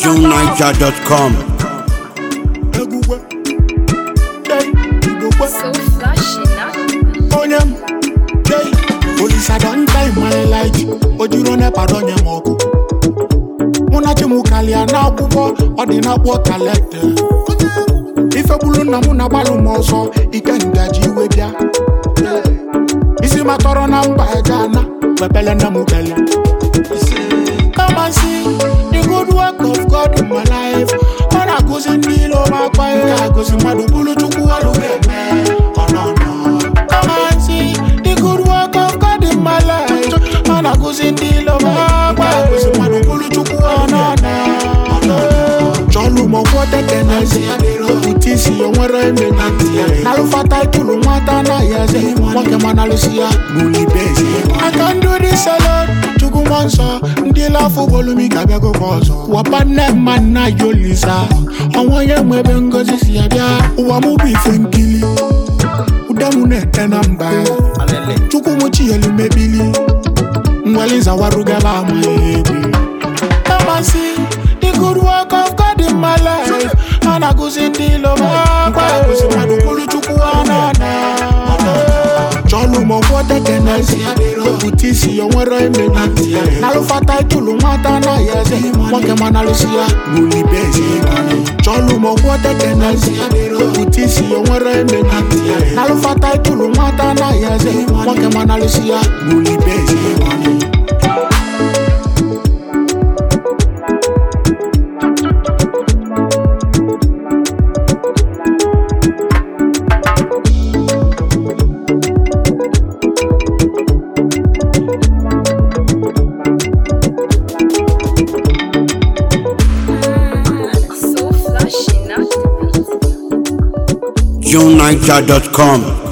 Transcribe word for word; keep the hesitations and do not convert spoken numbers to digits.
June Niger dot com. So flashy now. Police don't time my light. Ojuro nepa donye moku. Muna chimu kalia na kuko odina kwa collect. Ife bulu na muna balu moso ikengaji webia. Isi matoro na mba ejana wepele na mukele. Come and see the good work of God in my life. Ona kuzi ndilo makwae kuzi madubulu chuku alugeme. Oh no no. Come and see the good work of God in my life. Ona kuzi ndilo makwae kuzi madubulu chuku alugeme. Cholu mo wote kenezi Utisi yonwere emenyanti Nalufata ikulu mwata na yeze Mwake manalusia Muli bezi I can do this alone Chuku monso Ndila fubolu mikabeko kozo Wapane mana yolisa Onwanye mwebe ngozi siyabia Uwamubi fenkili Udamune tenamba Chuku mochi yeli mebili Mweliza warugela mwebi Kamasi the good work of God in my life. And I go see the love. I go see my dukulu chukuana. Cholu mo wote kenezi. Utisi yonwere emenyanti. Nalufata ikulu mwata na yeze. Mwake manalusia muli bezi. Cholu mo wote kenezi. Utisi yonwere emenyanti. Nalufata ikulu mwata na yeze. Mwake manalusia muli bezi. June Niger dot com.